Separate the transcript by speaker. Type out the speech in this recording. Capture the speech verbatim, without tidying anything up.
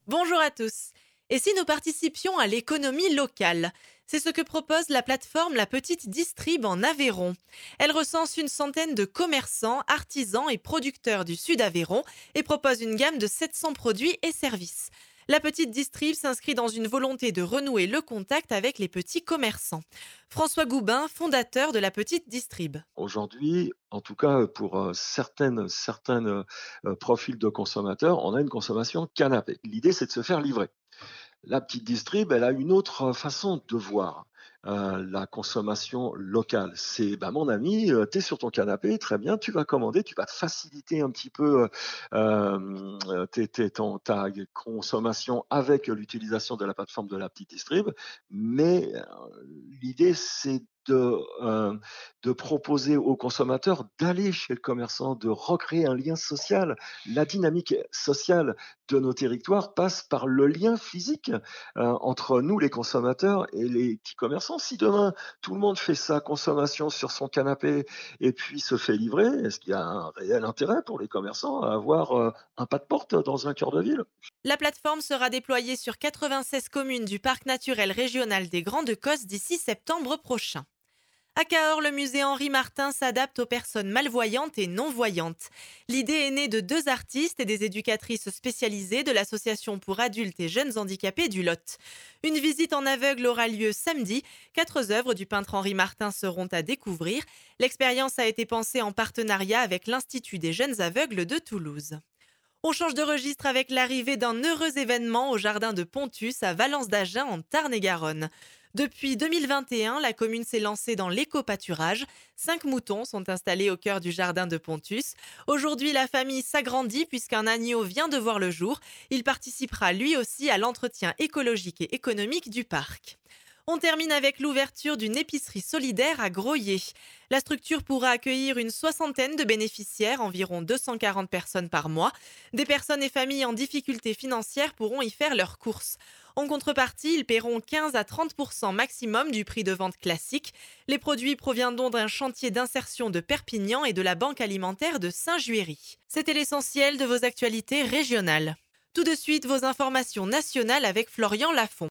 Speaker 1: Bonjour à tous. Et si nous participions à l'économie locale? C'est ce que propose la plateforme La Petite Distrib en Aveyron. Elle recense une centaine de commerçants, artisans et producteurs du Sud Aveyron et propose une gamme de sept cents produits et services. La Petite Distrib s'inscrit dans une volonté de renouer le contact avec les petits commerçants. François Goubin, fondateur de La Petite Distrib.
Speaker 2: Aujourd'hui, en tout cas, pour, heu, certaines certaines, heu heu, profils de consommateurs, on a une consommation canapé. L'idée, c'est de se faire livrer. La petite distrib, elle a une autre, heu, façon de voir, heu, la consommation locale. C'est: «Bah, mon ami, heu, tu es sur ton canapé, très bien, tu vas commander, tu vas te faciliter un petit peu, heu, hem, heu, tes tes ton ta consommation avec l'utilisation de la plateforme de la petite distrib». Mais, heu, l'idée, c'est de, heu, de proposer aux consommateurs d'aller chez le commerçant, de recréer un lien social. La dynamique sociale de nos territoires passe par le lien physique, heu, entre nous les consommateurs et les petits commerçants. Si demain tout le monde fait sa consommation sur son canapé et puis se fait livrer, est-ce qu'il y a un réel intérêt pour les commerçants à avoir, heu, un pas de porte dans un cœur de ville?
Speaker 1: La plateforme sera déployée sur quatre-vingt-seize communes du parc naturel régional des Grandes Cosses d'ici septembre prochain. À Cahors, le musée Henri Martin s'adapte aux personnes malvoyantes et non-voyantes. L'idée est née de deux artistes et des éducatrices spécialisées de l'association pour adultes et jeunes handicapés du Lot. Une visite en aveugle aura lieu samedi. Quatre œuvres du peintre Henri Martin seront à découvrir. L'expérience a été pensée en partenariat avec l'Institut des jeunes aveugles de Toulouse. On change de registre avec l'arrivée d'un heureux événement au jardin de Pontus à Valence d'Agen en Tarn-et-Garonne. Depuis deux mille vingt et un, la commune s'est lancée dans l'éco-pâturage. Cinq moutons sont installés au cœur du jardin de Pontus. Aujourd'hui, la famille s'agrandit puisqu'un agneau vient de voir le jour. Il participera lui aussi à l'entretien écologique et économique du parc. On termine avec l'ouverture d'une épicerie solidaire à Groyer. La structure pourra accueillir une soixantaine de bénéficiaires, environ deux cent quarante personnes par mois. Des personnes et familles en difficulté financière pourront y faire leurs courses. En contrepartie, ils paieront quinze à trente pour cent maximum du prix de vente classique. Les produits proviendront d'un chantier d'insertion de Perpignan et de la Banque alimentaire de Saint-Juéry. C'était l'essentiel de vos actualités régionales. Tout de suite, vos informations nationales avec Florian Lafont.